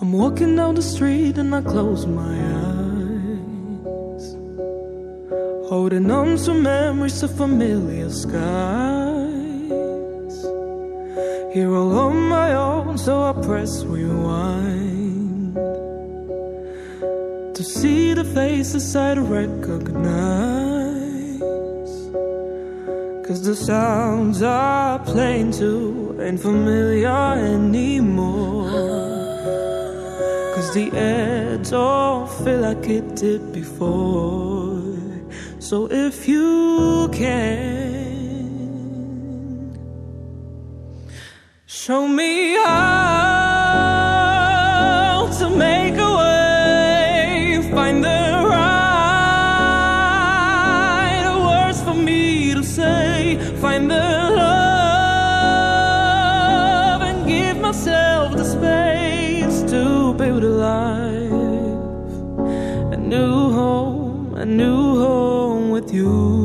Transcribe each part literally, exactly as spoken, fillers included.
I'm walking down the street and I close my eyes, holding on to memories of familiar skies. Here all on my own, so I press rewind to see the faces I'd recognize. Cause the sounds are playing too ain't familiar anymore. Cause the air don't feel like it did before. So if you can, show me how to make a way, find the right words for me to say, find the love and give myself the space to build a life, a new home, a new home with you.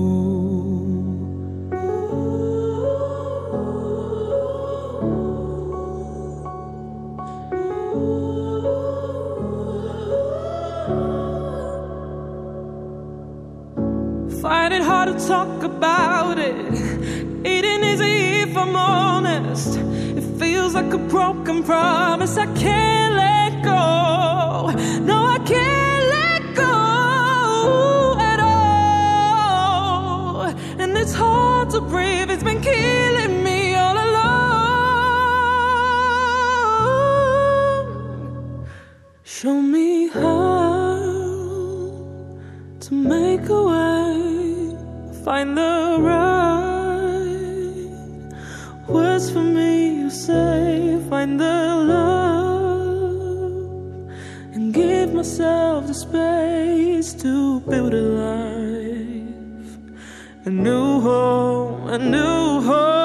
Find it hard to talk about it. It ain't easy if I'm honest. It feels like a broken promise I can't let go. No, I can't let go at all. And it's hard to breathe, it's been killing me all along. Show me how to make a way, find the right words for me to say, find the love and give myself the space to build a life, a new home, a new home.